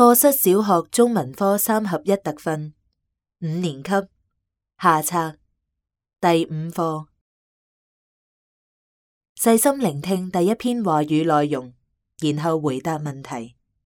課室小學中文科3合1特訓5年級下冊第5課，細心聆聽第一篇話語內容，然後回答問題。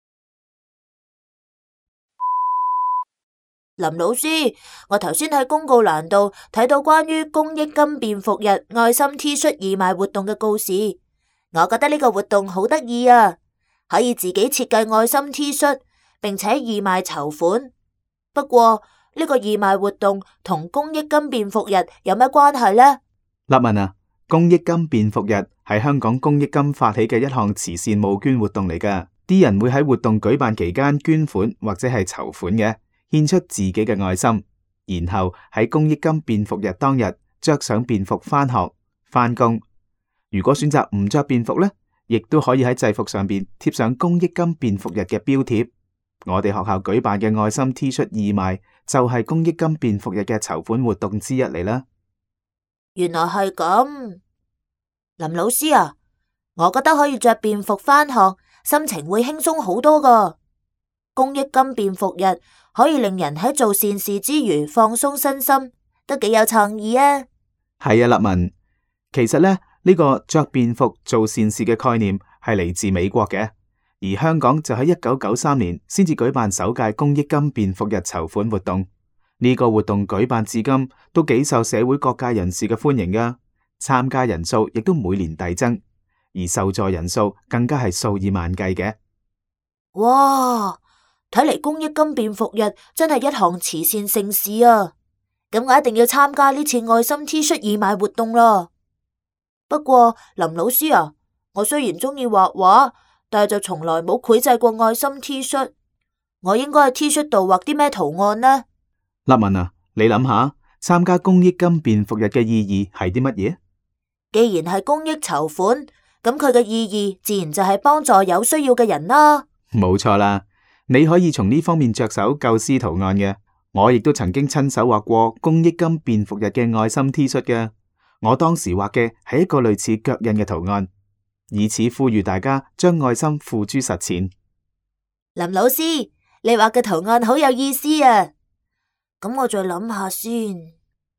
林老師，我頭先喺公告欄度睇到關於公益金便服日愛心 T 恤義賣活動嘅告示，我覺得呢個活動好得意啊！可以自己設計愛心 T 恤，並且義賣籌款。不過呢個義賣活動同公益金便服日有咩關係呢？ 立文啊，公益金便服日係香港公益金發起嘅一項慈善募捐活動嚟㗎。啲人會喺活動舉辦期間捐款或者係籌款嘅，獻出自己嘅愛心，然後喺公益金便服日當日着上便服返學返工。如果選擇唔着便服呢，亦都可以喺制服上邊貼上公益金便服日嘅標貼。我哋學校舉辦嘅愛心 T 恤義賣就係公益金便服日嘅籌款活動之一嚟啦。 原來係咁，林老師啊，我覺得可以着便服返學，心情會輕鬆好多㗎。公益金便服日可以令人喺做善事之餘放鬆身心，都幾有創意啊。 係啊，立文，其實呢個着便服做善事嘅概念係嚟自美國嘅，而香港就喺1993年先至舉辦首屆公益金便服日籌款活動。呢個活動舉辦至今都幾受社會各界人士嘅歡迎噶，參加人數亦都每年遞增，而受助人數更加係數以萬計嘅。 哇！睇嚟公益金便服日真係一項慈善盛事啊！咁我一定要參加呢次愛心 T 恤義賣活動啦。不過林老師啊，我雖然中意畫畫，但係就從來冇繪製過愛心 T 恤。我應該喺 T 恤度畫啲咩圖案呢？ 立文啊，你諗下，參加公益金便服日嘅意義係啲乜嘢？ 既然係公益籌款，咁佢嘅意義自然就係幫助有需要嘅人啦。 冇錯啦，你可以從呢方面着手構思圖案嘅。我亦都曾經親手畫過公益金便服日嘅愛心 T 恤嘅。我當時畫嘅係一個類似腳印嘅圖案，以此呼籲大家將愛心付諸實踐。 林老師，你畫嘅圖案好有意思啊！咁我再諗下先。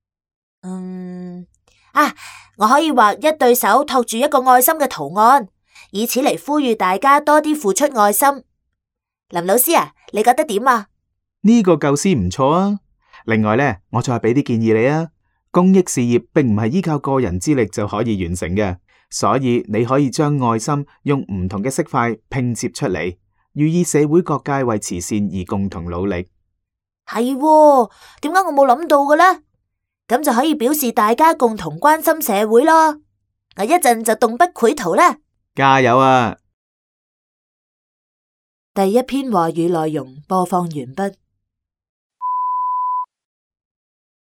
我可以畫一對手托住一個愛心嘅圖案，以此嚟呼籲大家多啲付出愛心。林老師啊，你覺得點啊？ 呢個構思唔錯啊！另外呢，我再俾啲建議你啊。公益事業並唔係依靠個人之力就可以完成嘅，所以你可以將愛心用唔同嘅色塊拼接出嚟，寓意社會各界為慈善而共同努力。 係喎，點解我冇諗到嘅呢？咁就可以表示大家共同關心社會咯。我一陣就動筆繪圖啦。 加油啊！ 第一篇話語內容播放完畢。